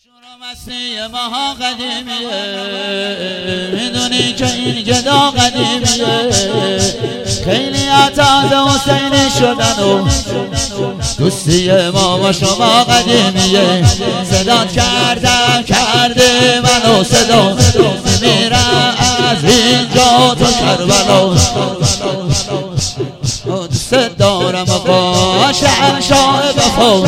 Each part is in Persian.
مستی ماها قدیمیه، میدونی که این گدا قدیمیه. خیلی تازه حسینی شدن و دوستی ما با شما قدیمیه. صدات کرده منو صدا میمیرم از اینجا تو کربلا. دوست دارم آقا شهنشاه وفا،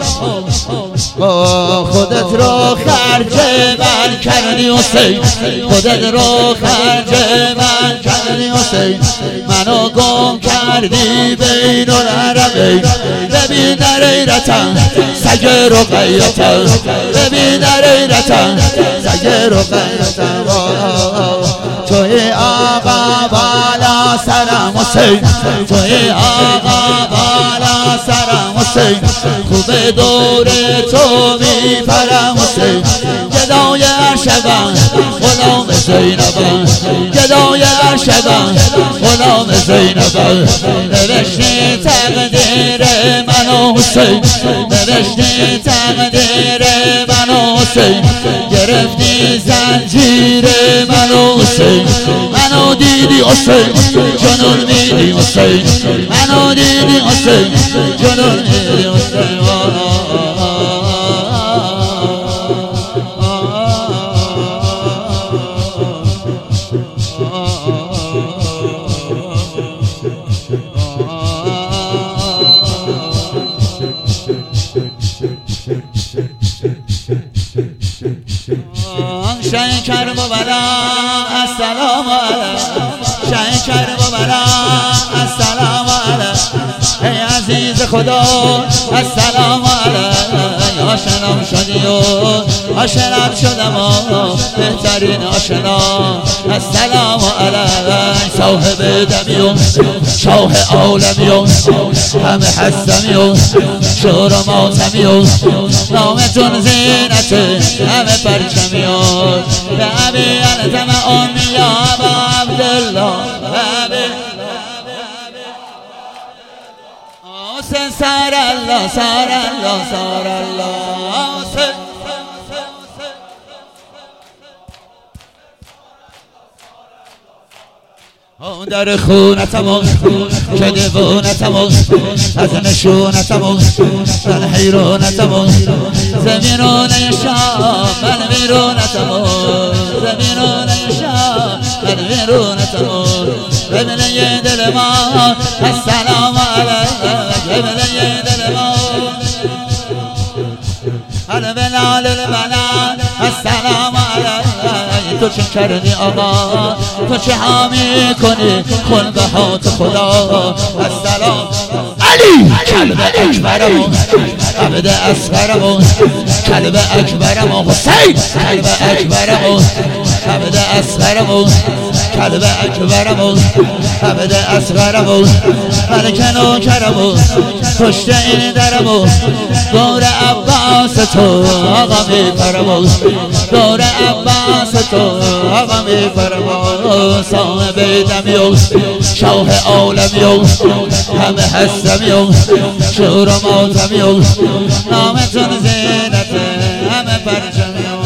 خودت رو خرج من کردی حسین، خودت رو خرج من کردی حسین. منو گم کردی بین العربین، ببین در ایرتن سگ رقیتن، ببین در ایرتن سگ رقیتن. توی آقا بالا سرم حسین، توی آقا بالا سرم حسین. خوب دور تو میپرم حسین. گدای عرشبم غلام زینبم، گدای عرشبم غلام زینبم. نوشتی تقدیر منو حسین، نوشتی تقدیر منو حسین. گرفتی زنجیر منو حسین، منو دیدی حسین جنون میدی حسین، منو دیدی حسین جنون میدی حسین. شکر مبارک السلام علیک، شکر مبارک السلام علیک. ای عزیز خدا السلام علیک. آشنام شدی و آشنام شدم و بهترین آشنا. السلام علیک صاحب دمیون شاه عالمیون، همه هستمیون شور و ماتمیون. نامتون زینته همه پرچمیون. به ابی التم امی یا ابا عبدالله، حسین سار الله سار الله سار الله. در خونتمون که دیوونتمون، از نشونتمون من حیرونتمون. زمینونه شام من ویرونتمون، زمینونه شام من ویرونتمون. قبله دل ما السلام علیک، قبله دل ما البلال البلال السلام علیک. تو چه کردی آقا، تو چه حامی کنی خلقهات خدا. السلام علی کلب اکبرمون عبد اصغرمون، کلب اکبرمون حسین، کلب اکبرمون عبد اصغرمون، کلب اکبرمون عبد اصغرمون. ملک نوکرمون پشت این درمون، دور عباس تو آقا میپرمون، دور عباس تو آقا میپرمون. صاحب دمیون شاه عالمیون، همه هستمیون شور و ماتمیون. نامتون زینته همه پرچمیون.